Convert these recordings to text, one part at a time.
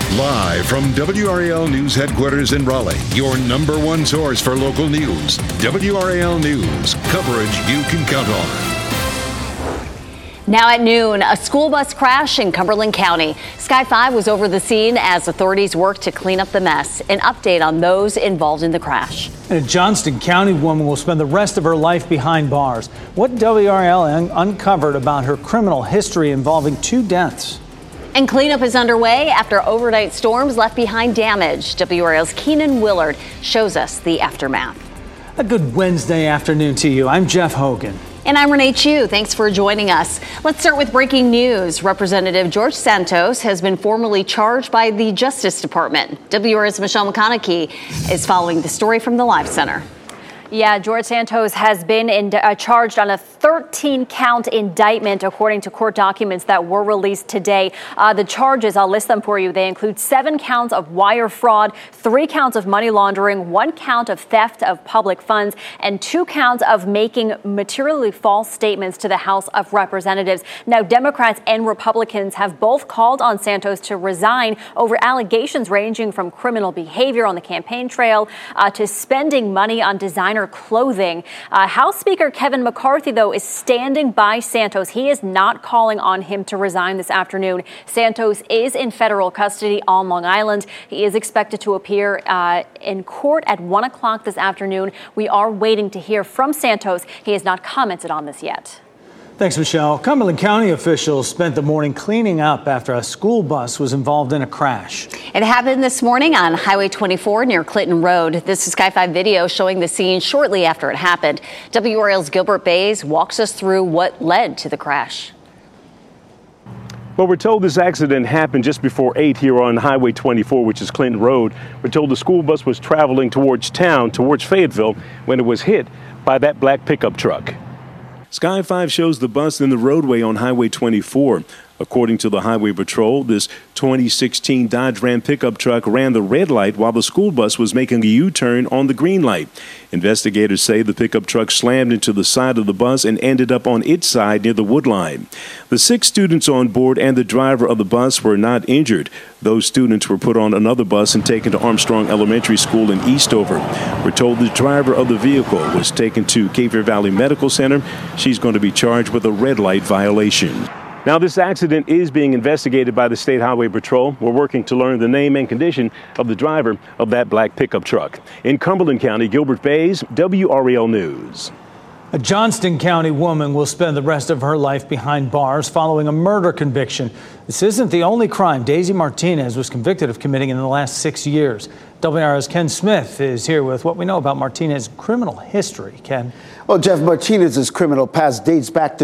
Live from WRAL News Headquarters in Raleigh, your number one source for local news. WRAL News, coverage you can count on. Now at noon, a school bus crash in Cumberland County. Sky 5 was over the scene as authorities worked to clean up the mess. An update on those involved in the crash. A Johnston County woman will spend the rest of her life behind bars. What WRAL uncovered about her criminal history involving 2 deaths. And cleanup is underway after overnight storms left behind damage. WRAL's Keenan Willard shows us the aftermath. A good Wednesday afternoon to you. I'm Jeff Hogan. And I'm Renee Chu. Thanks for joining us. Let's start with breaking news. Representative George Santos has been formally charged by the Justice Department. WRAL's Michelle McConaughey is following the story from the Live Center. Yeah, George Santos has been charged on a 13-count indictment, according to court documents that were released today. The charges, I'll list them for you. They include 7 counts of wire fraud, 3 counts of money laundering, 1 count of theft of public funds, and 2 counts of making materially false statements to the House of Representatives. Now, Democrats and Republicans have both called on Santos to resign over allegations ranging from criminal behavior on the campaign trail to spending money on designer clothing. House Speaker Kevin McCarthy, though, is standing by Santos. He is not calling on him to resign this afternoon. Santos is in federal custody on Long Island. He is expected to appear in court at 1 o'clock this afternoon. We are waiting to hear from Santos. He has not commented on this yet. Thanks, Michelle. Cumberland County officials spent the morning cleaning up after a school bus was involved in a crash. It happened this morning on Highway 24 near Clinton Road. This is Sky 5 video showing the scene shortly after it happened. WRAL's Gilbert Bays walks us through what led to the crash. Well, we're told this accident happened just before 8 here on Highway 24, which is Clinton Road. We're told the school bus was traveling towards town, towards Fayetteville, when it was hit by that black pickup truck. Sky 5 shows the bus in the roadway on Highway 24. According to the Highway Patrol, this 2016 Dodge Ram pickup truck ran the red light while the school bus was making a U-turn on the green light. Investigators say the pickup truck slammed into the side of the bus and ended up on its side near the wood line. The 6 students on board and the driver of the bus were not injured. Those students were put on another bus and taken to Armstrong Elementary School in Eastover. We're told the driver of the vehicle was taken to Cape Fear Valley Medical Center. She's going to be charged with a red light violation. Now, this accident is being investigated by the State Highway Patrol. We're working to learn the name and condition of the driver of that black pickup truck. In Cumberland County, Gilbert Bays, WRAL News. A Johnston County woman will spend the rest of her life behind bars following a murder conviction. This isn't the only crime Daisy Martinez was convicted of committing in the last 6 years. WRAL's Ken Smith is here with what we know about Martinez's criminal history. Ken. Well, Jeff, Martinez's criminal past dates back to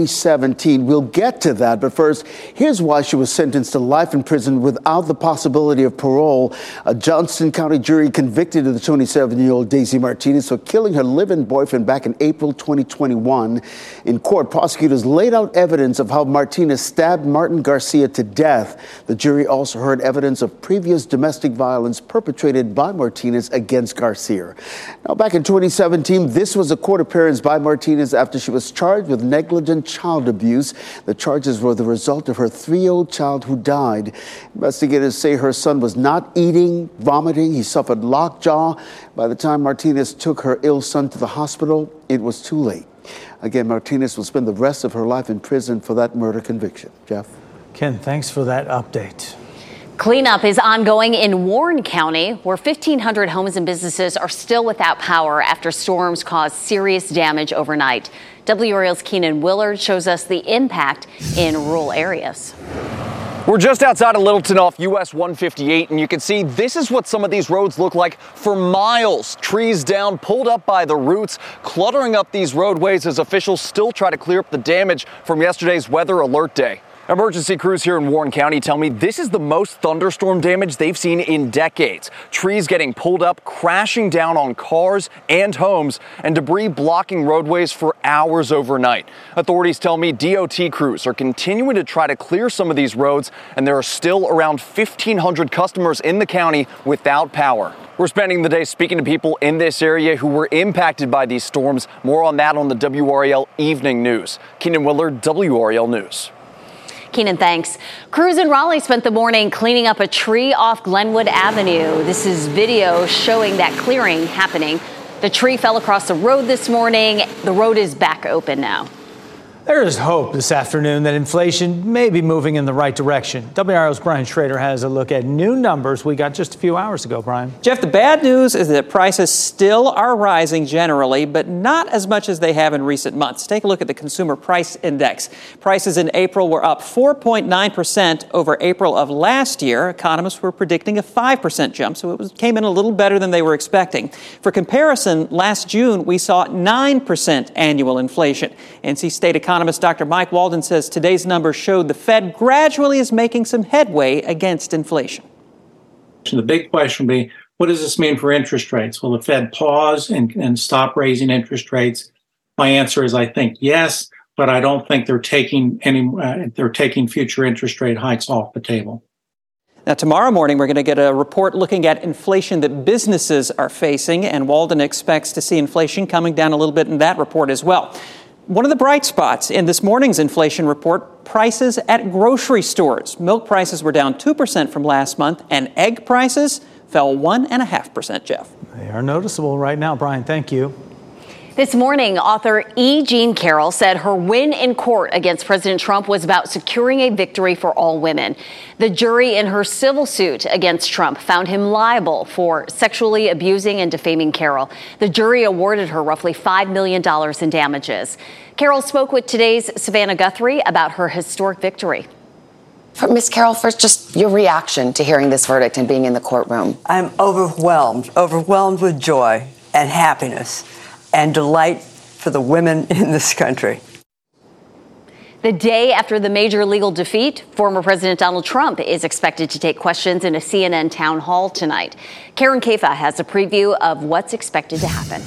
2017. We'll get to that, but first, here's why she was sentenced to life in prison without the possibility of parole. A Johnston County jury convicted of the 27-year-old Daisy Martinez for killing her live-in boyfriend back in April 2021. In court, prosecutors laid out evidence of how Martinez stabbed Martin Garcia to death. The jury also heard evidence of previous domestic violence perpetrated by Martinez against Garcia. Now, back in 2017, this was a court appearance by Martinez after she was charged with negligent child abuse. The charges were the result of her 3-year-old child who died. Investigators say her son was not eating, vomiting. He suffered lockjaw. By the time Martinez took her ill son to the hospital, it was too late. Again, Martinez will spend the rest of her life in prison for that murder conviction. Jeff? Ken, thanks for that update. Cleanup is ongoing in Warren County, where 1,500 homes and businesses are still without power after storms caused serious damage overnight. WRAL's Keenan Willard shows us the impact in rural areas. We're just outside of Littleton off US 158, and you can see this is what some of these roads look like for miles. Trees down, pulled up by the roots, cluttering up these roadways as officials still try to clear up the damage from yesterday's weather alert day. Emergency crews here in Warren County tell me this is the most thunderstorm damage they've seen in decades. Trees getting pulled up, crashing down on cars and homes, and debris blocking roadways for hours overnight. Authorities tell me DOT crews are continuing to try to clear some of these roads, and there are still around 1,500 customers in the county without power. We're spending the day speaking to people in this area who were impacted by these storms. More on that on the WRAL Evening News. Keenan Willard, WRAL News. Keenan, thanks. Crews in Raleigh spent the morning cleaning up a tree off Glenwood Avenue. This is video showing that clearing happening. The tree fell across the road this morning. The road is back open now. There is hope this afternoon that inflation may be moving in the right direction. WRAL's Brian Schrader has a look at new numbers we got just a few hours ago. Brian. Jeff, the bad news is that prices still are rising generally, but not as much as they have in recent months. Take a look at the Consumer Price Index. Prices in April were up 4.9% over April of last year. Economists were predicting a 5% jump, so it came in a little better than they were expecting. For comparison, last June we saw 9% annual inflation. NC State economist Dr. Mike Walden says today's numbers showed the Fed gradually is making some headway against inflation. The big question will be, what does this mean for interest rates? Will the Fed pause and stop raising interest rates? My answer is, I think yes, but I don't think they're taking future interest rate hikes off the table. Now, tomorrow morning, we're going to get a report looking at inflation that businesses are facing, and Walden expects to see inflation coming down a little bit in that report as well. One of the bright spots in this morning's inflation report, prices at grocery stores. Milk prices were down 2% from last month, and egg prices fell 1.5%, Jeff. They are noticeable right now. Brian, thank you. This morning, author E. Jean Carroll said her win in court against President Trump was about securing a victory for all women. The jury in her civil suit against Trump found him liable for sexually abusing and defaming Carroll. The jury awarded her roughly $5 million in damages. Carroll spoke with today's Savannah Guthrie about her historic victory. Ms. Carroll, first, just your reaction to hearing this verdict and being in the courtroom. I'm overwhelmed with joy and happiness and delight for the women in this country. The day after the major legal defeat, former President Donald Trump is expected to take questions in a CNN town hall tonight. Karen Caifa has a preview of what's expected to happen.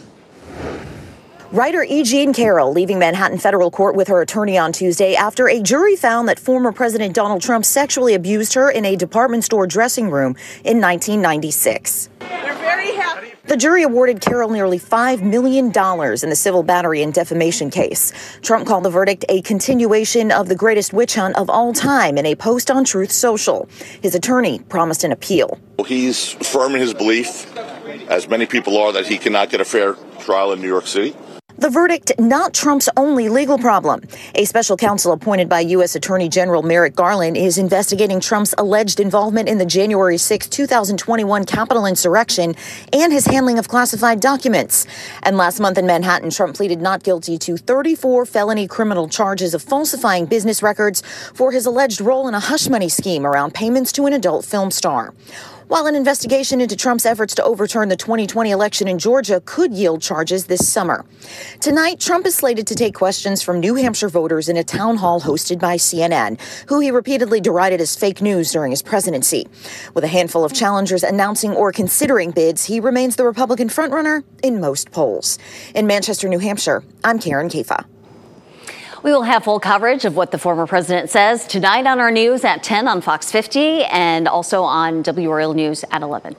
Writer E. Jean Carroll leaving Manhattan federal court with her attorney on Tuesday after a jury found that former President Donald Trump sexually abused her in a department store dressing room in 1996. We're very happy. The jury awarded Carroll nearly $5 million in the civil battery and defamation case. Trump called the verdict a continuation of the greatest witch hunt of all time in a post on Truth Social. His attorney promised an appeal. He's firm in his belief, as many people are, that he cannot get a fair trial in New York City. The verdict, not Trump's only legal problem. A special counsel appointed by U.S. Attorney General Merrick Garland is investigating Trump's alleged involvement in the January 6, 2021 Capitol insurrection and his handling of classified documents. And last month in Manhattan, Trump pleaded not guilty to 34 felony criminal charges of falsifying business records for his alleged role in a hush money scheme around payments to an adult film star. While an investigation into Trump's efforts to overturn the 2020 election in Georgia could yield charges this summer. Tonight, Trump is slated to take questions from New Hampshire voters in a town hall hosted by CNN, who he repeatedly derided as fake news during his presidency. With a handful of challengers announcing or considering bids, he remains the Republican frontrunner in most polls. In Manchester, New Hampshire, I'm Karen Caifa. We will have full coverage of what the former president says tonight on our news at 10 on Fox 50 and also on WRAL News at 11.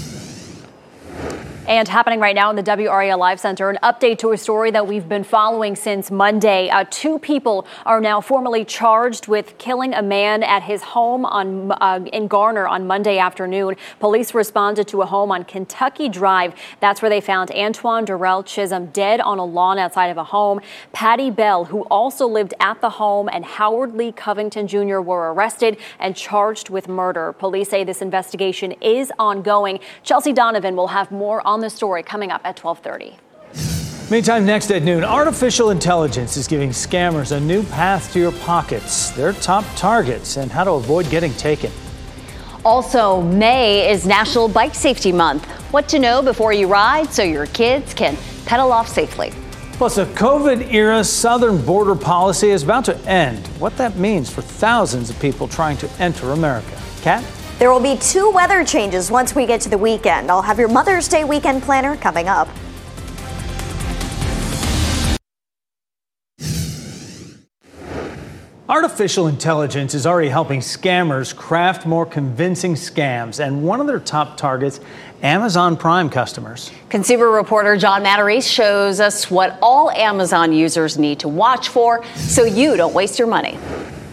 And happening right now in the WRAL Live Center, an update to a story that we've been following since Monday. 2 people are now formally charged with killing a man at his home in Garner on Monday afternoon. Police responded to a home on Kentucky Drive. That's where they found Antoine Durrell Chisholm dead on a lawn outside of a home. Patty Bell, who also lived at the home, and Howard Lee Covington Jr. were arrested and charged with murder. Police say this investigation is ongoing. Chelsea Donovan will have more on the story coming up at 12:30. Meantime, next at noon, artificial intelligence is giving scammers a new path to your pockets, their top targets, and how to avoid getting taken. Also, May is National Bike Safety Month. What to know before you ride so your kids can pedal off safely. Plus, a COVID-era southern border policy is about to end. What that means for thousands of people trying to enter America. Kat? There will be 2 weather changes once we get to the weekend. I'll have your Mother's Day weekend planner coming up. Artificial intelligence is already helping scammers craft more convincing scams, and one of their top targets, Amazon Prime customers. Consumer reporter John Matarese shows us what all Amazon users need to watch for so you don't waste your money.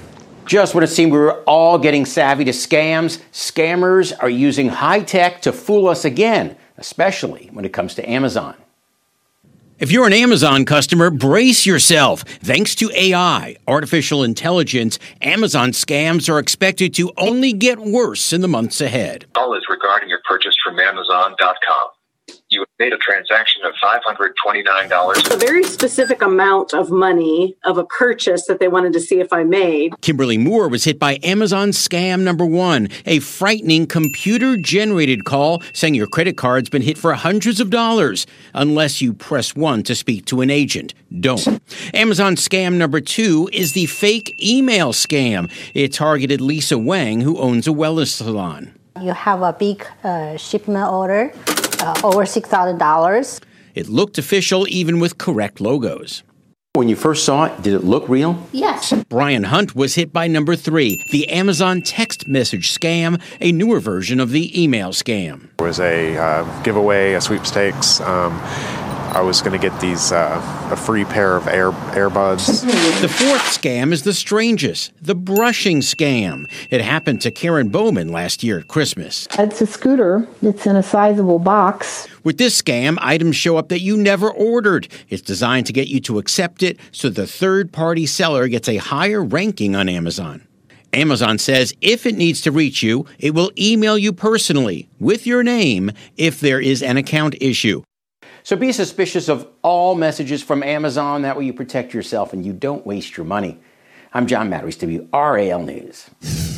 Just when it seemed we were all getting savvy to scams, scammers are using high tech to fool us again, especially when it comes to Amazon. If you're an Amazon customer, brace yourself. Thanks to AI, artificial intelligence, Amazon scams are expected to only get worse in the months ahead. All is regarding your purchase from Amazon.com. You made a transaction of $529. A very specific amount of money of a purchase that they wanted to see if I made. Kimberly Moore was hit by Amazon scam number 1, a frightening computer-generated call saying your credit card's been hit for hundreds of dollars. Unless you press 1 to speak to an agent. Don't. Amazon scam number 2 is the fake email scam. It targeted Lisa Wang, who owns a wellness salon. You have a big shipment order. Over $6,000. It looked official even with correct logos. When you first saw it, did it look real? Yes. Brian Hunt was hit by number 3, the Amazon text message scam, a newer version of the email scam. It was a giveaway, a sweepstakes. I was going to get these a free pair of earbuds. The fourth scam is the strangest, the brushing scam. It happened to Karen Bowman last year at Christmas. It's a scooter. It's in a sizable box. With this scam, items show up that you never ordered. It's designed to get you to accept it so the third-party seller gets a higher ranking on Amazon. Amazon says if it needs to reach you, it will email you personally with your name if there is an account issue. So be suspicious of all messages from Amazon. That way you protect yourself and you don't waste your money. I'm John Matteries, WRAL News.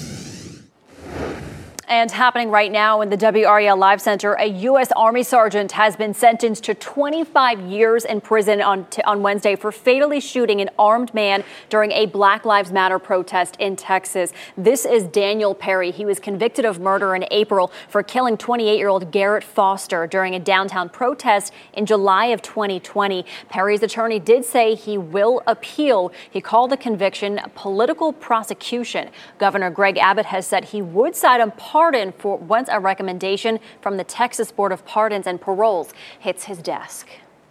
And happening right now in the WRAL Live Center, a U.S. Army sergeant has been sentenced to 25 years in prison on Wednesday for fatally shooting an armed man during a Black Lives Matter protest in Texas. This is Daniel Perry. He was convicted of murder in April for killing 28-year-old Garrett Foster during a downtown protest in July of 2020. Perry's attorney did say he will appeal. He called the conviction political prosecution. Governor Greg Abbott has said he would cite a pardon for once a recommendation from the Texas Board of Pardons and Paroles hits his desk.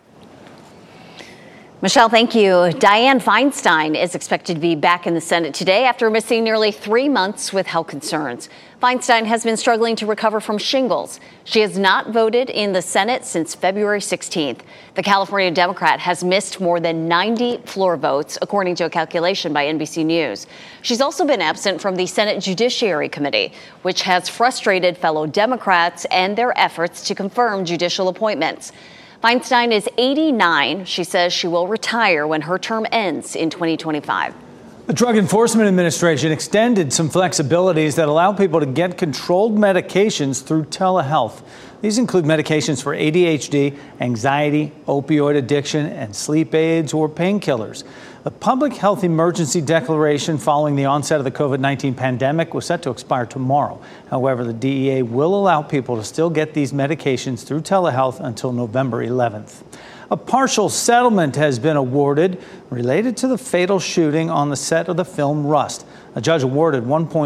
Michelle, thank you. Dianne Feinstein is expected to be back in the Senate today after missing nearly 3 months with health concerns. Feinstein has been struggling to recover from shingles. She has not voted in the Senate since February 16th. The California Democrat has missed more than 90 floor votes, according to a calculation by NBC News. She's also been absent from the Senate Judiciary Committee, which has frustrated fellow Democrats and their efforts to confirm judicial appointments. Feinstein is 89. She says she will retire when her term ends in 2025. The Drug Enforcement Administration extended some flexibilities that allow people to get controlled medications through telehealth. These include medications for ADHD, anxiety, opioid addiction, and sleep aids or painkillers. The public health emergency declaration following the onset of the COVID-19 pandemic was set to expire tomorrow. However, the DEA will allow people to still get these medications through telehealth until November 11th. A partial settlement has been awarded related to the fatal shooting on the set of the film Rust. A judge awarded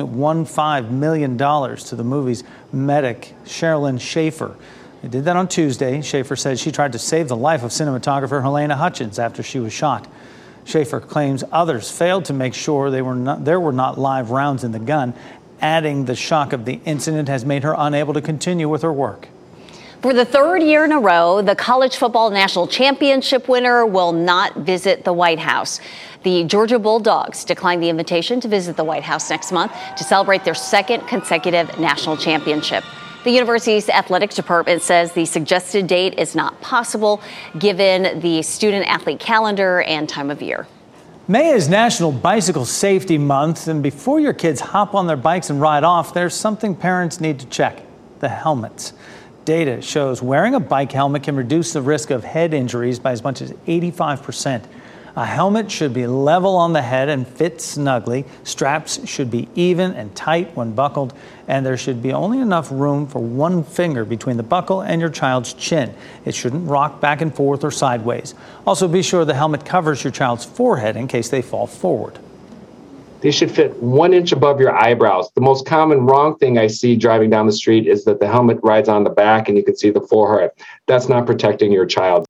$1.15 million to the movie's medic, Sherilyn Schaefer. They did that on Tuesday. Schaefer said she tried to save the life of cinematographer Helena Hutchins after she was shot. Schaefer claims others failed to make sure there were not live rounds in the gun, adding the shock of the incident has made her unable to continue with her work. For the third year in a row, the college football national championship winner will not visit the White House. The Georgia Bulldogs declined the invitation to visit the White House next month to celebrate their second consecutive national championship. The university's athletic department says the suggested date is not possible given the student-athlete calendar and time of year. May is National Bicycle Safety Month, and before your kids hop on their bikes and ride off, there's something parents need to check: the helmets. Data shows wearing a bike helmet can reduce the risk of head injuries by as much as 85%. A helmet should be level on the head and fit snugly. Straps should be even and tight when buckled, and there should be only enough room for one finger between the buckle and your child's chin. It shouldn't rock back and forth or sideways. Also, be sure the helmet covers your child's forehead in case they fall forward. They should fit 1 inch above your eyebrows. The most common wrong thing I see driving down the street is that the helmet rides on the back and you can see the forehead. That's not protecting your child.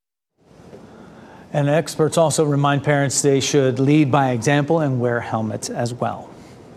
And experts also remind parents they should lead by example and wear helmets as well.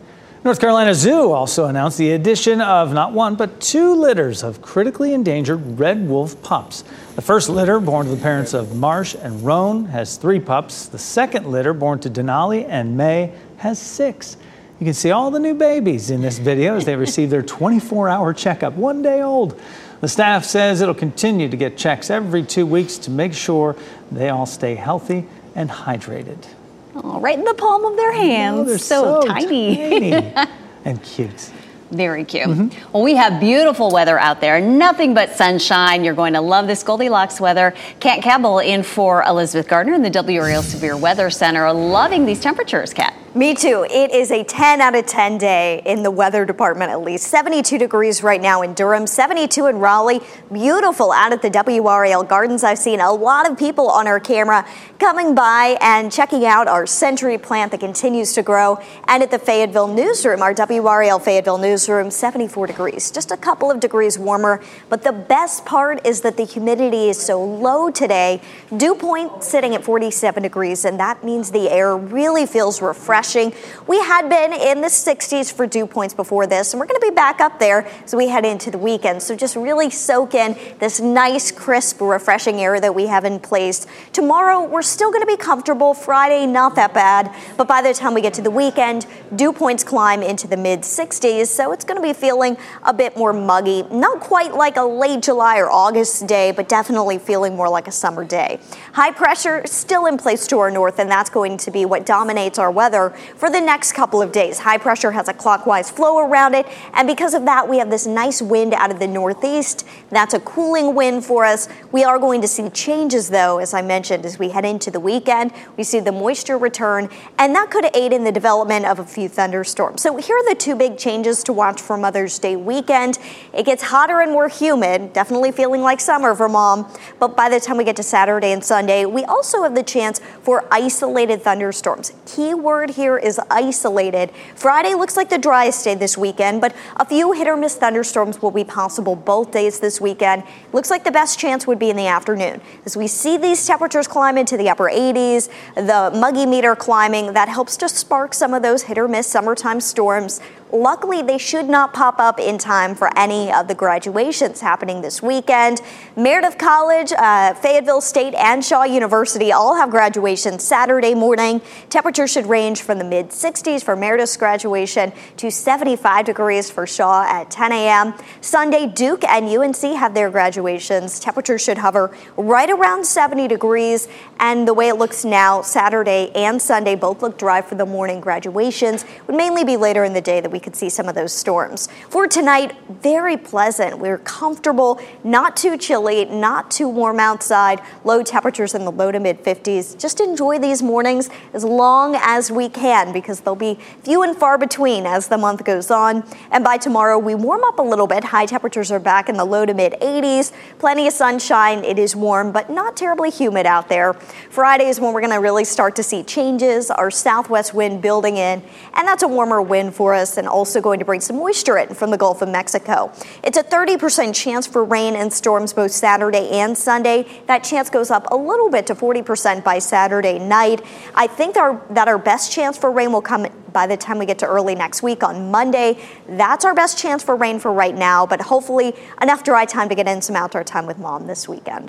North Carolina Zoo also announced the addition of not one, but 2 litters of critically endangered red wolf pups. The first litter, born to the parents of Marsh and Roan, has 3 pups. The second litter, born to Denali and May, has 6. You can see all the new babies in this video as they receive their 24-hour checkup, 1 day old. The staff says it'll continue to get checks every 2 weeks to make sure they all stay healthy and hydrated. Oh, right in the palm of their hands. Oh, they're so tiny. And cute. Very cute. Well, we have beautiful weather out there. Nothing but sunshine. You're going to love this Goldilocks weather. Kat Campbell in for Elizabeth Gardner in the WRAL Severe Weather Center. Loving these temperatures, Kat. Me too. It is a 10 out of 10 day in the weather department, at least. 72 degrees right now in Durham, 72 in Raleigh. Beautiful out at the WRAL Gardens. I've seen a lot of people on our camera coming by and checking out our Century plant that continues to grow. And at the Fayetteville newsroom, our WRAL Fayetteville newsroom, 74 degrees, just a couple of degrees warmer. But the best part is that the humidity is so low today. Dew point sitting at 47 degrees, and that means the air really feels refreshing. We had been in the 60s for dew points before this, and we're going to be back up there as we head into the weekend. So just really soak in this nice, crisp, refreshing air that we have in place. Tomorrow, we're still going to be comfortable. Friday, not that bad. But by the time we get to the weekend, dew points climb into the mid-60s, so it's going to be feeling a bit more muggy. Not quite like a late July or August day, but definitely feeling more like a summer day. High pressure still in place to our north, and that's going to be what dominates our weather for the next couple of days. High pressure has a clockwise flow around it, and because of that, we have this nice wind out of the northeast. That's a cooling wind for us. We are going to see changes, though, as I mentioned, as we head into the weekend. We see the moisture return, and that could aid in the development of a few thunderstorms. So here are the 2 big changes to watch for Mother's Day weekend. It gets hotter and more humid, definitely feeling like summer for Mom, but by the time we get to Saturday and Sunday, we also have the chance for isolated thunderstorms. Key word here is isolated. Friday looks like the driest day this weekend, but a few hit or miss thunderstorms will be possible both days this weekend. Looks like the best chance would be in the afternoon. As we see these temperatures climb into the upper 80s, the muggy meter climbing, that helps to spark some of those hit or miss summertime storms. Luckily, they should not pop up in time for any of the graduations happening this weekend. Meredith College, Fayetteville State, and Shaw University all have graduation Saturday morning. Temperatures should range from the mid-60s for Meredith's graduation to 75 degrees for Shaw at 10 a.m. Sunday, Duke and UNC have their graduations. Temperatures should hover right around 70 degrees. And the way it looks now, Saturday and Sunday both look dry for the morning graduations. It would mainly be later in the day that we could see some of those storms. For tonight, very pleasant. We're comfortable, not too chilly, not too warm outside. Low temperatures in the low to mid 50s. Just enjoy these mornings as long as we can because they'll be few and far between as the month goes on. And by tomorrow, we warm up a little bit. High temperatures are back in the low to mid 80s. Plenty of sunshine. It is warm, but not terribly humid out there. Friday is when we're going to really start to see changes. Our southwest wind building in, and that's a warmer wind for us and also going to bring some moisture in from the Gulf of Mexico. It's a 30% chance for rain and storms both Saturday and Sunday. That chance goes up a little bit to 40% by Saturday night. I think that our best chance for rain will come by the time we get to early next week on Monday. That's our best chance for rain for right now, but hopefully enough dry time to get in some outdoor time with Mom this weekend.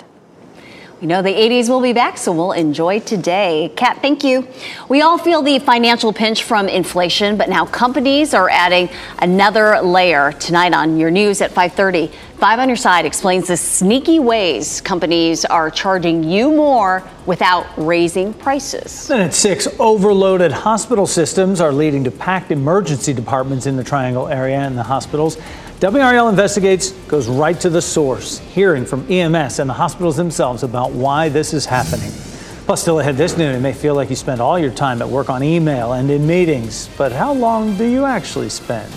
We know the 80s will be back, so we'll enjoy today. Kat, thank you. We all feel the financial pinch from inflation, but now companies are adding another layer. Tonight on your news at 5:30, 5 on Your Side explains the sneaky ways companies are charging you more without raising prices. Then at 6, overloaded hospital systems are leading to packed emergency departments in the Triangle area and the hospitals. WRAL Investigates goes right to the source, hearing from EMS and the hospitals themselves about why this is happening. Plus, still ahead this noon, it may feel like you spend all your time at work on email and in meetings, but how long do you actually spend?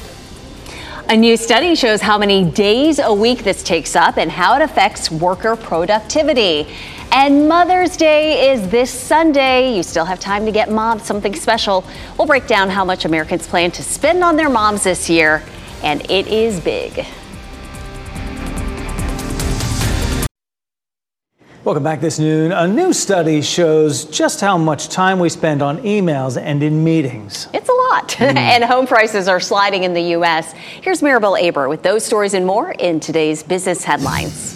A new study shows how many days a week this takes up and how it affects worker productivity. And Mother's Day is this Sunday. You still have time to get Mom something special. We'll break down how much Americans plan to spend on their moms this year, and it is big. Welcome back this noon. A new study shows just how much time we spend on emails and in meetings. It's a lot. And home prices are sliding in the U.S. Here's Maribel Aber with those stories and more in today's business headlines.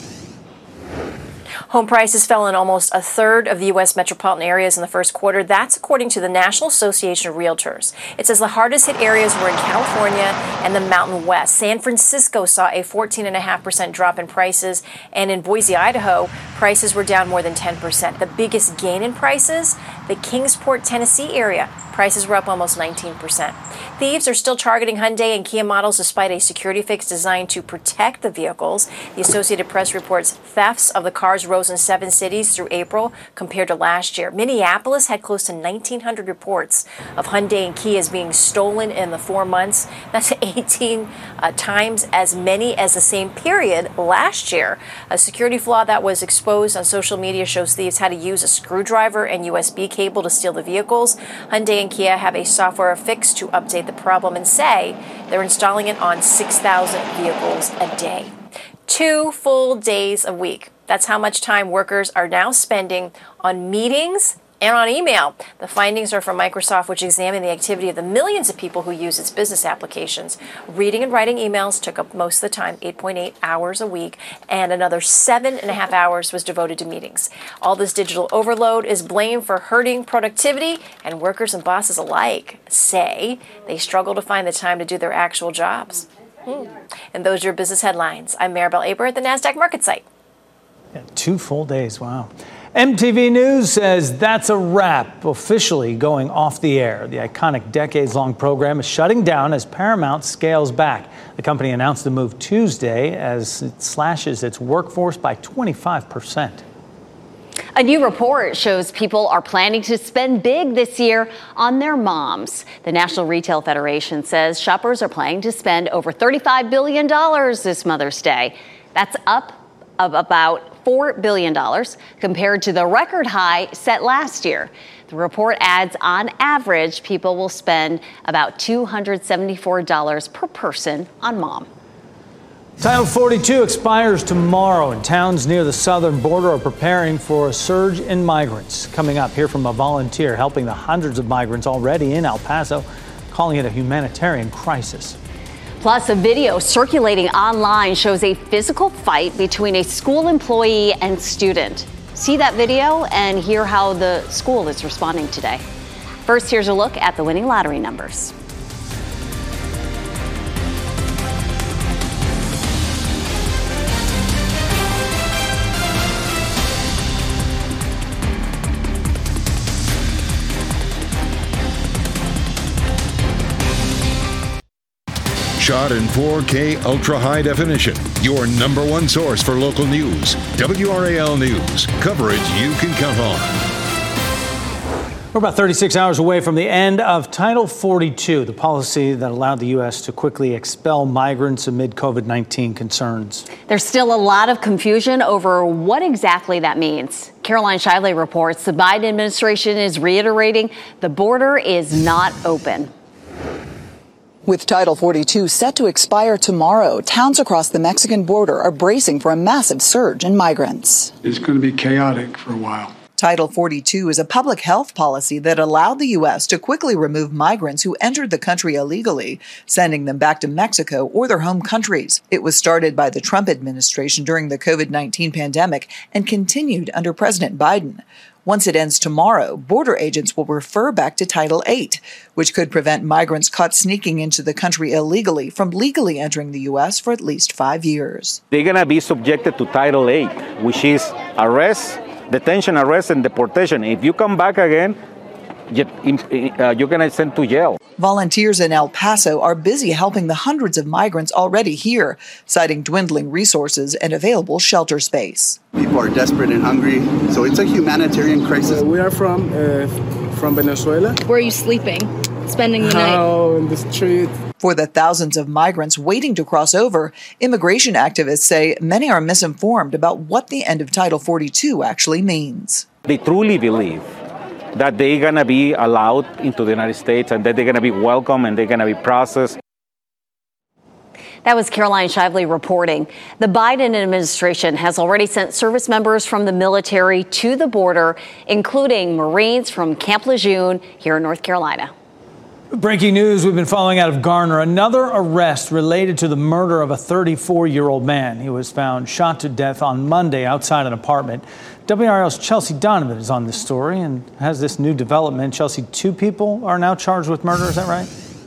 Home prices fell in almost a third of the U.S. metropolitan areas in the first quarter. That's according to the National Association of Realtors. It says the hardest hit areas were in California and the Mountain West. San Francisco saw a 14.5% drop in prices, and in Boise, Idaho, prices were down more than 10%. The biggest gain in prices, the Kingsport, Tennessee area. Prices were up almost 19%. Thieves are still targeting Hyundai and Kia models despite a security fix designed to protect the vehicles. The Associated Press reports thefts of the cars rose in 7 cities through April compared to last year. Minneapolis had close to 1,900 reports of Hyundai and Kias being stolen in the 4 months. That's 18 times as many as the same period last year. A security flaw that was exposed on social media shows thieves had to use a screwdriver and USB cable to steal the vehicles. Hyundai and Kia have a software fix to update the problem and say they're installing it on 6,000 vehicles a day. 2 full days a week. That's how much time workers are now spending on meetings and on email. The findings are from Microsoft, which examined the activity of the millions of people who use its business applications. Reading and writing emails took up most of the time, 8.8 hours a week, and another 7.5 hours was devoted to meetings. All this digital overload is blamed for hurting productivity, and workers and bosses alike say they struggle to find the time to do their actual jobs. And those are your business headlines. I'm Maribel Aber at the NASDAQ Market Site. 2 full days, wow. MTV News says that's a wrap, officially going off the air. The iconic decades-long program is shutting down as Paramount scales back. The company announced the move Tuesday as it slashes its workforce by 25%. A new report shows people are planning to spend big this year on their moms. The National Retail Federation says shoppers are planning to spend over $35 billion this Mother's Day. That's up of about $4 billion compared to the record high set last year. The report adds on average, people will spend about $274 per person on mom. Title 42 expires tomorrow, and towns near the southern border are preparing for a surge in migrants. Coming up, hear from a volunteer helping the hundreds of migrants already in El Paso, calling it a humanitarian crisis. Plus, a video circulating online shows a physical fight between a school employee and student. See that video and hear how the school is responding today. First, here's a look at the winning lottery numbers. Shot in 4K ultra high definition. Your number one source for local news. WRAL News. Coverage you can count on. We're about 36 hours away from the end of Title 42, the policy that allowed the U.S. to quickly expel migrants amid COVID-19 concerns. There's still a lot of confusion over what exactly that means. Caroline Shiley reports the Biden administration is reiterating the border is not open. With Title 42 set to expire tomorrow, towns across the Mexican border are bracing for a massive surge in migrants. It's going to be chaotic for a while. Title 42 is a public health policy that allowed the U.S. to quickly remove migrants who entered the country illegally, sending them back to Mexico or their home countries. It was started by the Trump administration during the COVID-19 pandemic and continued under President Biden. Once it ends tomorrow, border agents will refer back to Title 8, which could prevent migrants caught sneaking into the country illegally from legally entering the U.S. for at least 5 years. They're going to be subjected to Title 8, which is arrest, detention, arrest, and deportation. If you come back again, you're going to send to jail. Volunteers in El Paso are busy helping the hundreds of migrants already here, citing dwindling resources and available shelter space. People are desperate and hungry, so it's a humanitarian crisis. We are from Venezuela. Where are you sleeping? Spending the night? Oh, in the street. For the thousands of migrants waiting to cross over, immigration activists say many are misinformed about what the end of Title 42 actually means. They truly believe that they're going to be allowed into the United States and that they're going to be welcome and they're going to be processed. That was Caroline Shively reporting. The Biden administration has already sent service members from the military to the border, including Marines from Camp Lejeune here in North Carolina. Breaking news we've been following out of Garner. Another arrest related to the murder of a 34-year-old man. He was found shot to death on Monday outside an apartment. WRAL's Chelsea Donovan is on this story and has this new development. Chelsea, 2 people are now charged with murder. Is that right?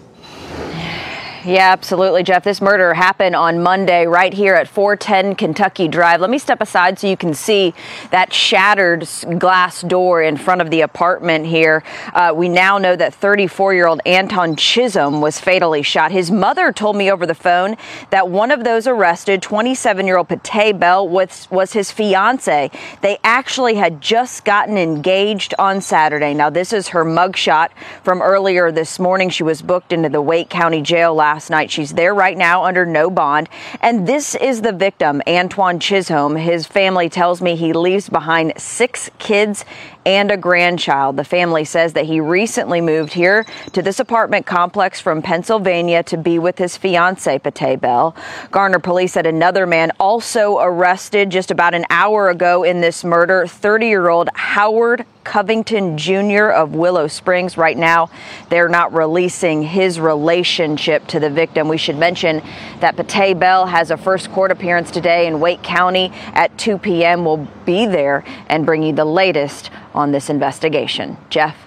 Yeah, absolutely, Jeff. This murder happened on Monday right here at 410 Kentucky Drive. Let me step aside so you can see that shattered glass door in front of the apartment here. We now know that 34-year-old Anton Chisholm was fatally shot. His mother told me over the phone that one of those arrested, 27-year-old Patay Bell, was his fiance. They actually had just gotten engaged on Saturday. Now, this is her mugshot from earlier this morning. She was booked into the Wake County Jail last night. She's there right now under no bond. And this is the victim, Antoine Chisholm. His family tells me he leaves behind 6 kids and a grandchild. The family says that he recently moved here to this apartment complex from Pennsylvania to be with his fiancée, Patay Bell. Garner police said another man also arrested just about an hour ago in this murder, 30-year-old Howard Covington Jr. of Willow Springs. Right now, they're not releasing his relationship to the victim. We should mention that Patay Bell has a first court appearance today in Wake County at 2 p.m. We'll be there and bring you the latest on this investigation. Jeff?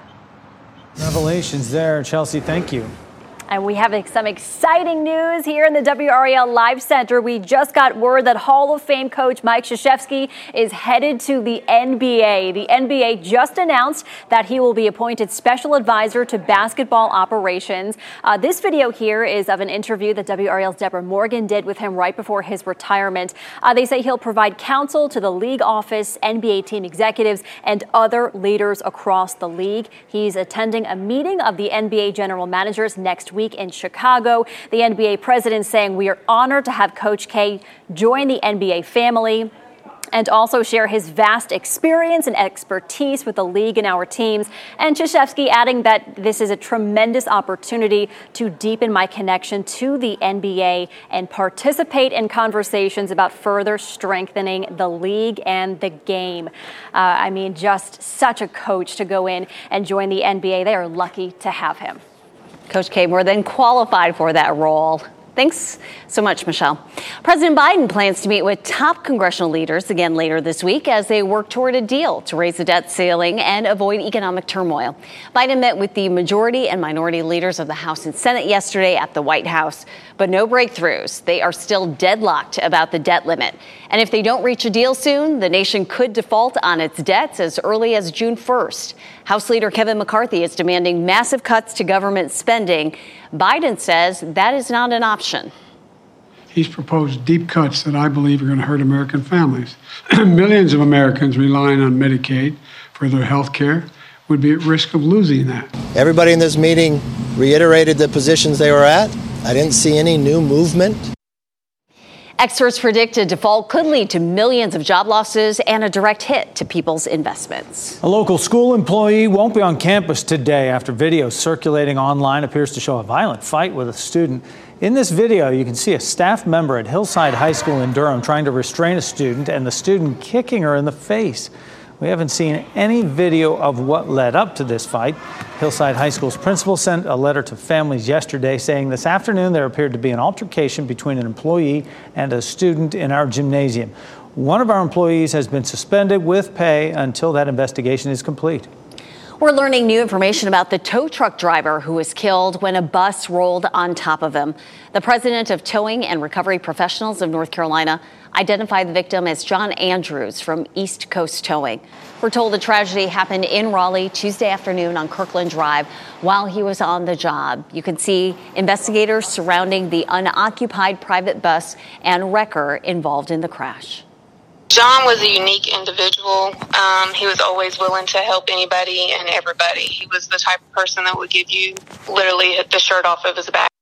Revelations there. Chelsea, thank you. And we have some exciting news here in the WRAL Live Center. We just got word that Hall of Fame coach Mike Krzyzewski is headed to the NBA. The NBA just announced that he will be appointed special advisor to basketball operations. This video here is of an interview that WRAL's Deborah Morgan did with him right before his retirement. They say he'll provide counsel to the league office, NBA team executives, and other leaders across the league. He's attending a meeting of the NBA general managers next week in Chicago. The NBA president saying we are honored to have Coach K join the NBA family and also share his vast experience and expertise with the league and our teams. And Krzyzewski adding that this is a tremendous opportunity to deepen my connection to the NBA and participate in conversations about further strengthening the league and the game. I mean, just such a coach to go in and join the NBA. They are lucky to have him. Coach K more than qualified for that role. Thanks so much, Michelle. President Biden plans to meet with top congressional leaders again later this week as they work toward a deal to raise the debt ceiling and avoid economic turmoil. Biden met with the majority and minority leaders of the House and Senate yesterday at the White House, but no breakthroughs. They are still deadlocked about the debt limit. And if they don't reach a deal soon, the nation could default on its debts as early as June 1st. House Leader Kevin McCarthy is demanding massive cuts to government spending. Biden says that is not an option. He's proposed deep cuts that I believe are going to hurt American families. Millions of Americans relying on Medicaid for their health care would be at risk of losing that. Everybody in this meeting reiterated the positions they were at. I didn't see any new movement. Experts predict a default could lead to millions of job losses and a direct hit to people's investments. A local school employee won't be on campus today after video circulating online appears to show a violent fight with a student. In this video, you can see a staff member at Hillside High School in Durham trying to restrain a student and the student kicking her in the face. We haven't seen any video of what led up to this fight. Hillside High School's principal sent a letter to families yesterday saying this afternoon there appeared to be an altercation between an employee and a student in our gymnasium. One of our employees has been suspended with pay until that investigation is complete. We're learning new information about the tow truck driver who was killed when a bus rolled on top of him. The president of Towing and Recovery Professionals of North Carolina identified the victim as John Andrews from East Coast Towing. We're told the tragedy happened in Raleigh Tuesday afternoon on Kirkland Drive while he was on the job. You can see investigators surrounding the unoccupied private bus and wrecker involved in the crash. John was a unique individual. He was always willing to help anybody and everybody. He was the type of person that would give you literally the shirt off of his back.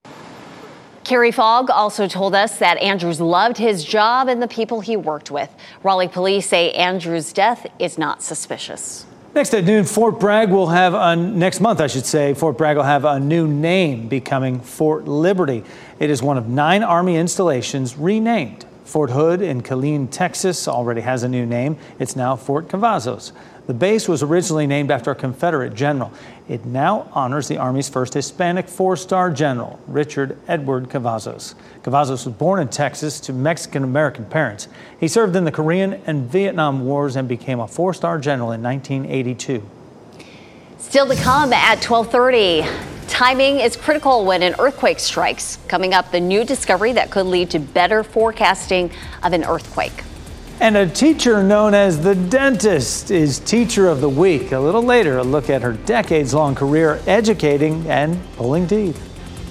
Carrie Fogg also told us that Andrews loved his job and the people he worked with. Raleigh police say Andrews' death is not suspicious. Next at noon, Fort Bragg will have next month, Fort Bragg will have a new name, becoming Fort Liberty. It is one of 9 Army installations renamed. Fort Hood in Killeen, Texas already has a new name. It's now Fort Cavazos. The base was originally named after a Confederate general. It now honors the Army's first Hispanic 4-star general, Richard Edward Cavazos. Cavazos was born in Texas to Mexican-American parents. He served in the Korean and Vietnam Wars and became a 4-star general in 1982. Still to come at 12:30. Timing is critical when an earthquake strikes. Coming up, the new discovery that could lead to better forecasting of an earthquake. And a teacher known as the dentist is Teacher of the Week. A little later, a look at her decades-long career educating and pulling teeth.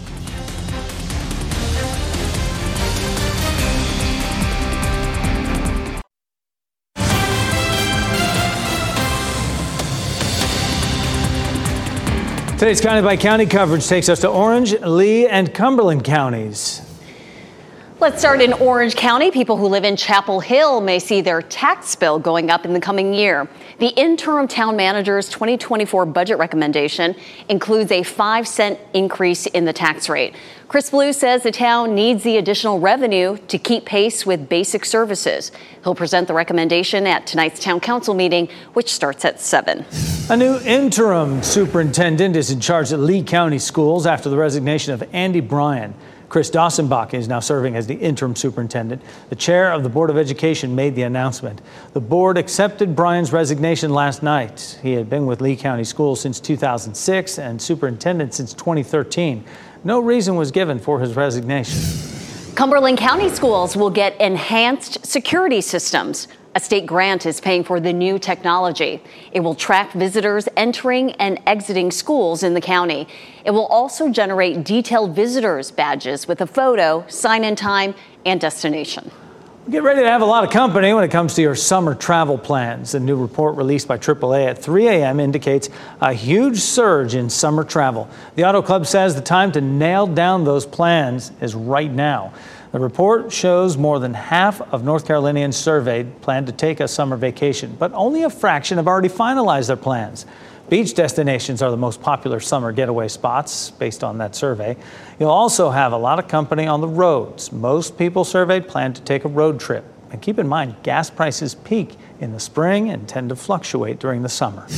Today's County by County coverage takes us to Orange, Lee, and Cumberland counties. Let's start in Orange County. People who live in Chapel Hill may see their tax bill going up in the coming year. The interim town manager's 2024 budget recommendation includes a 5-cent increase in the tax rate. Chris Blue says the town needs the additional revenue to keep pace with basic services. He'll present the recommendation at tonight's town council meeting, which starts at 7. A new interim superintendent is in charge at Lee County Schools after the resignation of Andy Bryan. Chris Dawsonbach is now serving as the interim superintendent. The chair of the Board of Education made the announcement. The board accepted Bryan's resignation last night. He had been with Lee County Schools since 2006 and superintendent since 2013. No reason was given for his resignation. Cumberland County Schools will get enhanced security systems. A state grant is paying for the new technology. It will track visitors entering and exiting schools in the county. It will also generate detailed visitors badges with a photo, sign-in time, and destination. Get ready to have a lot of company when it comes to your summer travel plans. A new report released by AAA at 3 a.m. indicates a huge surge in summer travel. The Auto Club says the time to nail down those plans is right now. The report shows more than half of North Carolinians surveyed plan to take a summer vacation, but only a fraction have already finalized their plans. Beach destinations are the most popular summer getaway spots, based on that survey. You'll also have a lot of company on the roads. Most people surveyed plan to take a road trip. And keep in mind, gas prices peak in the spring and tend to fluctuate during the summer.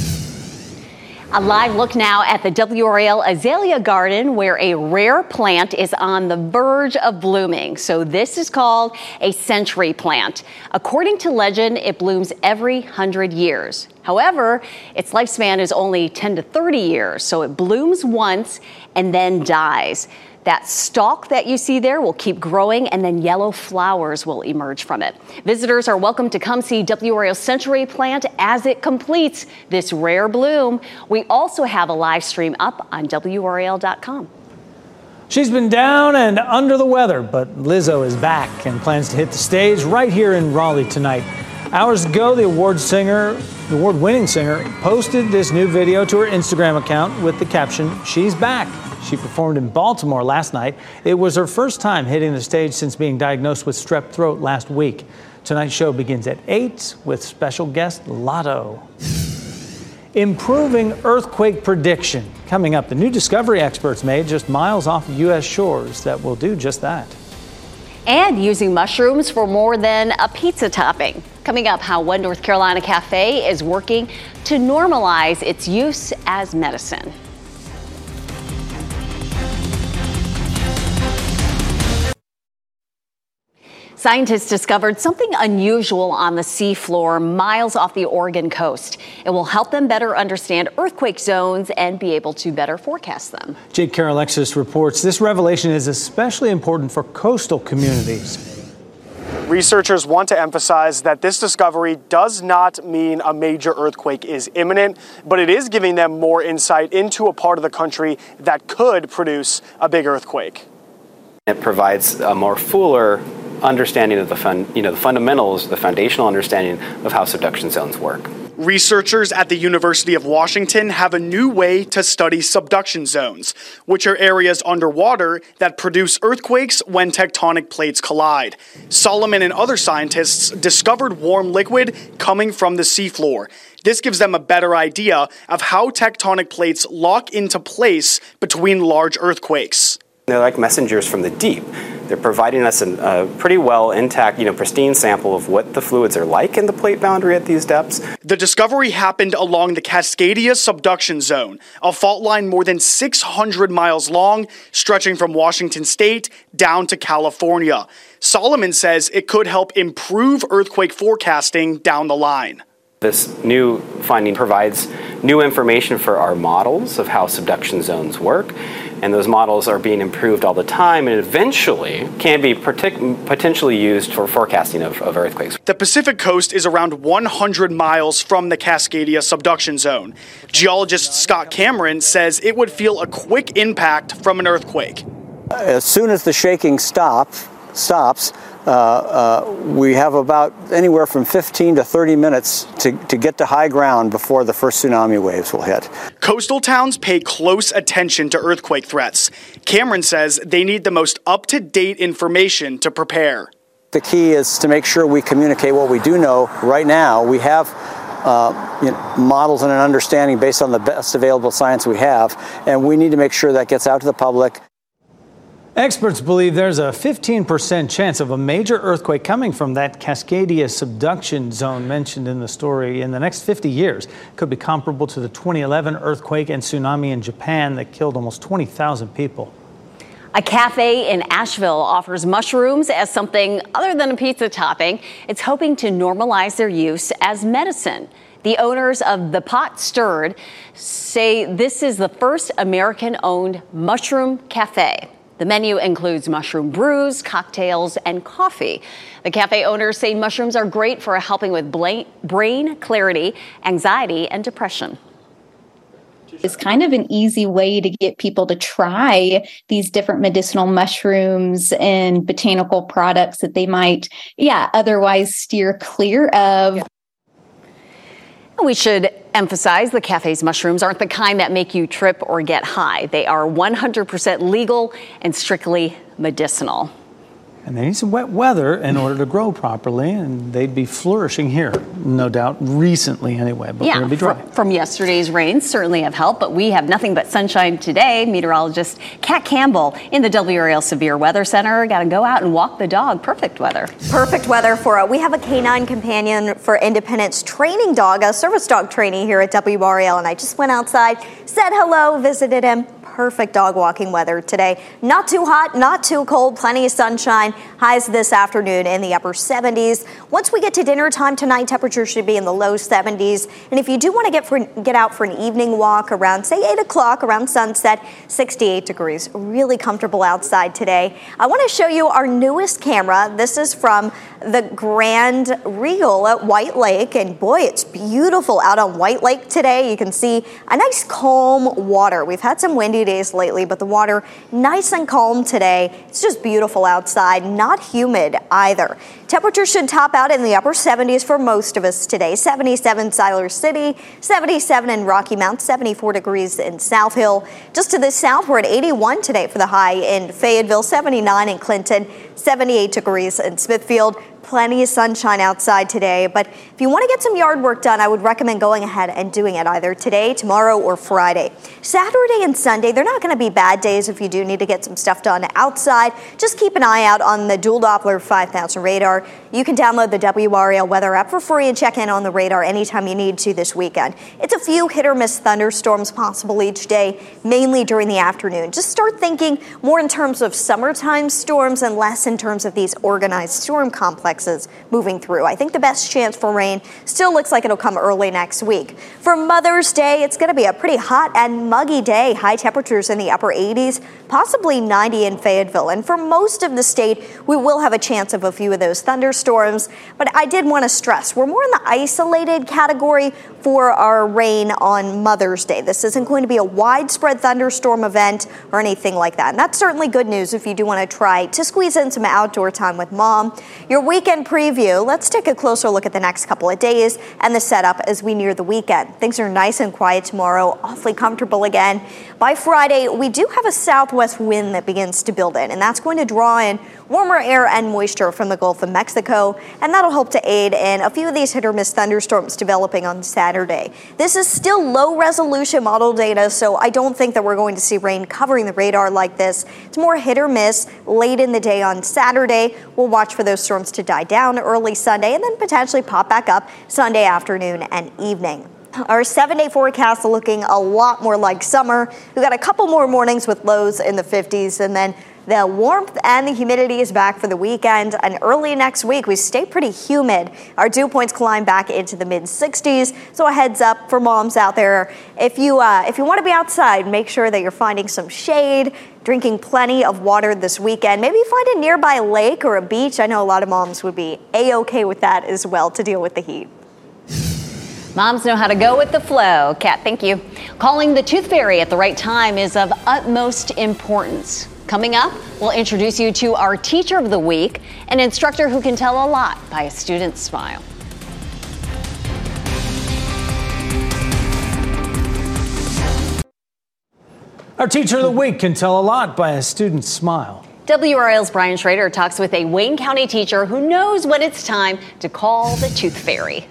A live look now at the WRAL Azalea Garden, where a rare plant is on the verge of blooming. So this is called a century plant. According to legend, it blooms every 100 years. However, its lifespan is only 10 to 30 years, so it blooms once and then dies. That stalk that you see there will keep growing, and then yellow flowers will emerge from it. Visitors are welcome to come see WRAL Century Plant as it completes this rare bloom. We also have a live stream up on WRAL.com. She's been down and under the weather, but Lizzo is back and plans to hit the stage right here in Raleigh tonight. Hours ago, the award-winning singer, posted this new video to her Instagram account with the caption, "She's back." She performed in Baltimore last night. It was her first time hitting the stage since being diagnosed with strep throat last week. Tonight's show begins at 8 with special guest Lotto. Improving earthquake prediction. Coming up, the new discovery experts made just miles off of U.S. shores that will do just that. And using mushrooms for more than a pizza topping. Coming up, how one North Carolina cafe is working to normalize its use as medicine. Scientists discovered something unusual on the seafloor miles off the Oregon coast. It will help them better understand earthquake zones and be able to better forecast them. Jake Karalexis reports this revelation is especially important for coastal communities. Researchers want to emphasize that this discovery does not mean a major earthquake is imminent, but it is giving them more insight into a part of the country that could produce a big earthquake. It provides a more fuller understanding of the fundamentals, the foundational understanding of how subduction zones work. Researchers at the University of Washington have a new way to study subduction zones, which are areas underwater that produce earthquakes when tectonic plates collide. Solomon and other scientists discovered warm liquid coming from the seafloor. This gives them a better idea of how tectonic plates lock into place between large earthquakes. They're like messengers from the deep. They're providing us a pretty well intact, pristine sample of what the fluids are like in the plate boundary at these depths. The discovery happened along the Cascadia subduction zone, a fault line more than 600 miles long, stretching from Washington state down to California. Solomon says it could help improve earthquake forecasting down the line. This new finding provides new information for our models of how subduction zones work, and those models are being improved all the time and eventually can be potentially used for forecasting of earthquakes. The Pacific coast is around 100 miles from the Cascadia subduction zone. Geologist Scott Cameron says it would feel a quick impact from an earthquake. As soon as the shaking stops, we have about anywhere from 15 to 30 minutes to get to high ground before the first tsunami waves will hit. Coastal towns pay close attention to earthquake threats. Cameron says they need the most up-to-date information to prepare. The key is to make sure we communicate what we do know right now. We have models and an understanding based on the best available science we have, and we need to make sure that gets out to the public. Experts believe there's a 15% chance of a major earthquake coming from that Cascadia subduction zone mentioned in the story in the next 50 years. It could be comparable to the 2011 earthquake and tsunami in Japan that killed almost 20,000 people. A cafe in Asheville offers mushrooms as something other than a pizza topping. It's hoping to normalize their use as medicine. The owners of The Pot Stirred say this is the first American-owned mushroom cafe. The menu includes mushroom brews, cocktails, and coffee. The cafe owners say mushrooms are great for helping with brain clarity, anxiety, and depression. It's kind of an easy way to get people to try these different medicinal mushrooms and botanical products that they might, otherwise steer clear of. We should emphasize the cafe's mushrooms aren't the kind that make you trip or get high. They are 100% legal and strictly medicinal. And they need some wet weather in order to grow properly, and they'd be flourishing here, no doubt, recently anyway, but they're going to be dry. From yesterday's rains certainly have helped, but we have nothing but sunshine today. Meteorologist Kat Campbell in the WRAL Severe Weather Center. Got to go out and walk the dog. Perfect weather. Perfect weather for we have a canine companion for Independence training dog, a service dog trainee here at WRAL, and I just went outside, said hello, visited him. Perfect dog walking weather today. Not too hot, not too cold, plenty of sunshine. Highs this afternoon in the upper 70s. Once we get to dinner time tonight, temperatures should be in the low 70s. And if you do want to get out for an evening walk around, say, 8 o'clock, around sunset, 68 degrees. Really comfortable outside today. I want to show you our newest camera. This is from the Grand Regal at White Lake. And boy, it's beautiful out on White Lake today. You can see a nice calm water. We've had some windy days lately, but the water nice and calm today. It's just beautiful outside, not humid either. Temperatures should top out in the upper 70s for most of us today. 77 Siler City, 77 in Rocky Mount, 74 degrees in South Hill. Just to the south, we're at 81 today for the high in Fayetteville, 79 in Clinton, 78 degrees in Smithfield. Plenty of sunshine outside today, but if you want to get some yard work done, I would recommend going ahead and doing it either today, tomorrow, or Friday. Saturday and Sunday, they're not going to be bad days if you do need to get some stuff done outside. Just keep an eye out on the Dual Doppler 5000 radar. You can download the WRAL weather app for free and check in on the radar anytime you need to this weekend. It's a few hit or miss thunderstorms possible each day, mainly during the afternoon. Just start thinking more in terms of summertime storms and less in terms of these organized storm complexes moving through. I think the best chance for rain still looks like it'll come early next week. For Mother's Day, it's going to be a pretty hot and muggy day. High temperatures in the upper 80s, possibly 90 in Fayetteville. And for most of the state, we will have a chance of a few of those thunderstorms. But I did want to stress, we're more in the isolated category for our rain on Mother's Day. This isn't going to be a widespread thunderstorm event or anything like that. And that's certainly good news if you do want to try to squeeze in some outdoor time with mom. Your week weekend preview, let's take a closer look at the next couple of days and the setup as we near the weekend. Things are nice and quiet tomorrow, awfully comfortable again. By Friday, we do have a southwest wind that begins to build in, and that's going to draw in warmer air and moisture from the Gulf of Mexico, and that'll help to aid in a few of these hit-or-miss thunderstorms developing on Saturday. This is still low-resolution model data, so I don't think that we're going to see rain covering the radar like this. It's more hit-or-miss late in the day on Saturday. We'll watch for those storms to die down early Sunday and then potentially pop back up Sunday afternoon and evening. Our 7-day forecast looking a lot more like summer. We've got a couple more mornings with lows in the 50s, and then the warmth and the humidity is back for the weekend, and early next week we stay pretty humid. Our dew points climb back into the mid-60s, so a heads up for moms out there. If you want to be outside, make sure that you're finding some shade, drinking plenty of water this weekend. Maybe find a nearby lake or a beach. I know a lot of moms would be A-okay with that as well to deal with the heat. Moms know how to go with the flow. Kat, thank you. Calling the Tooth Fairy at the right time is of utmost importance. Coming up, we'll introduce you to our Teacher of the Week, an instructor who can tell a lot by a student's smile. Our Teacher of the Week can tell a lot by a student's smile. WRAL's Brian Schrader talks with a Wayne County teacher who knows when it's time to call the Tooth Fairy.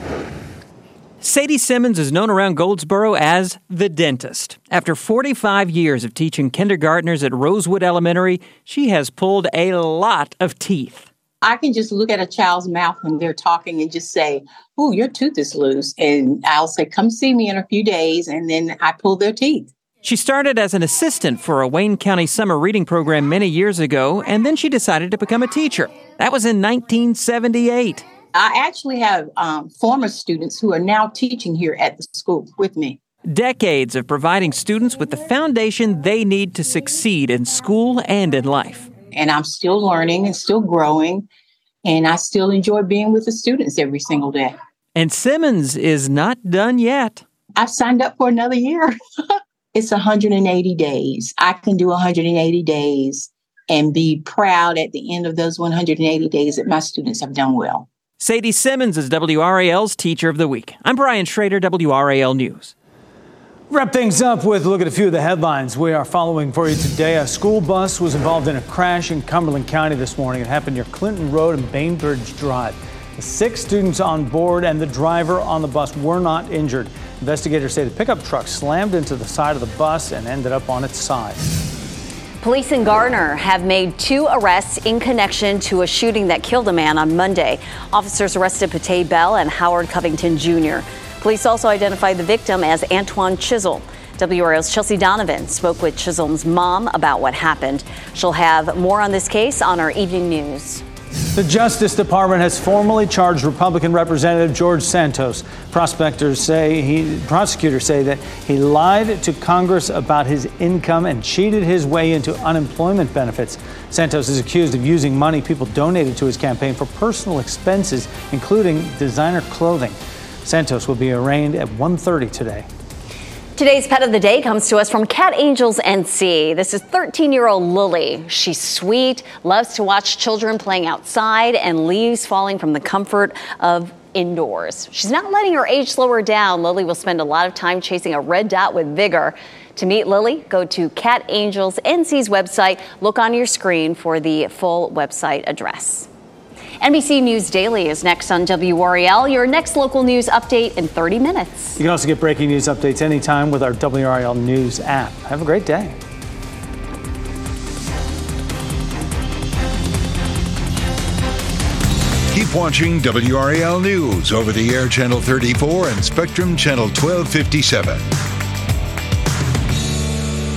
Sadie Simmons is known around Goldsboro as the dentist. After 45 years of teaching kindergartners at Rosewood Elementary, she has pulled a lot of teeth. I can just look at a child's mouth when they're talking and just say, "Oh, your tooth is loose." And I'll say, "Come see me in a few days." And then I pull their teeth. She started as an assistant for a Wayne County summer reading program many years ago, and then she decided to become a teacher. That was in 1978. I actually have former students who are now teaching here at the school with me. Decades of providing students with the foundation they need to succeed in school and in life. And I'm still learning and still growing, and I still enjoy being with the students every single day. And Simmons is not done yet. I've signed up for another year. It's 180 days. I can do 180 days and be proud at the end of those 180 days that my students have done well. Sadie Simmons is WRAL's Teacher of the Week. I'm Brian Schrader, WRAL News. Wrap things up with a look at a few of the headlines we are following for you today. A school bus was involved in a crash in Cumberland County this morning. It happened near Clinton Road and Bainbridge Drive. The 6 students on board and the driver on the bus were not injured. Investigators say the pickup truck slammed into the side of the bus and ended up on its side. Police in Garner have made 2 arrests in connection to a shooting that killed a man on Monday. Officers arrested Pate Bell and Howard Covington Jr. Police also identified the victim as Antoine Chisholm. WRAL's Chelsea Donovan spoke with Chisholm's mom about what happened. She'll have more on this case on our evening news. The Justice Department has formally charged Republican Representative George Santos. Prosecutors say that he lied to Congress about his income and cheated his way into unemployment benefits. Santos is accused of using money people donated to his campaign for personal expenses, including designer clothing. Santos will be arraigned at 1:30 today. Today's pet of the day comes to us from Cat Angels NC. This is 13-year-old Lily. She's sweet, loves to watch children playing outside and leaves falling from the comfort of indoors. She's not letting her age slow her down. Lily will spend a lot of time chasing a red dot with vigor. To meet Lily, go to Cat Angels NC's website. Look on your screen for the full website address. NBC News Daily is next on WRAL, your next local news update in 30 minutes. You can also get breaking news updates anytime with our WRAL News app. Have a great day. Keep watching WRAL News over the air Channel 34 and Spectrum Channel 1257.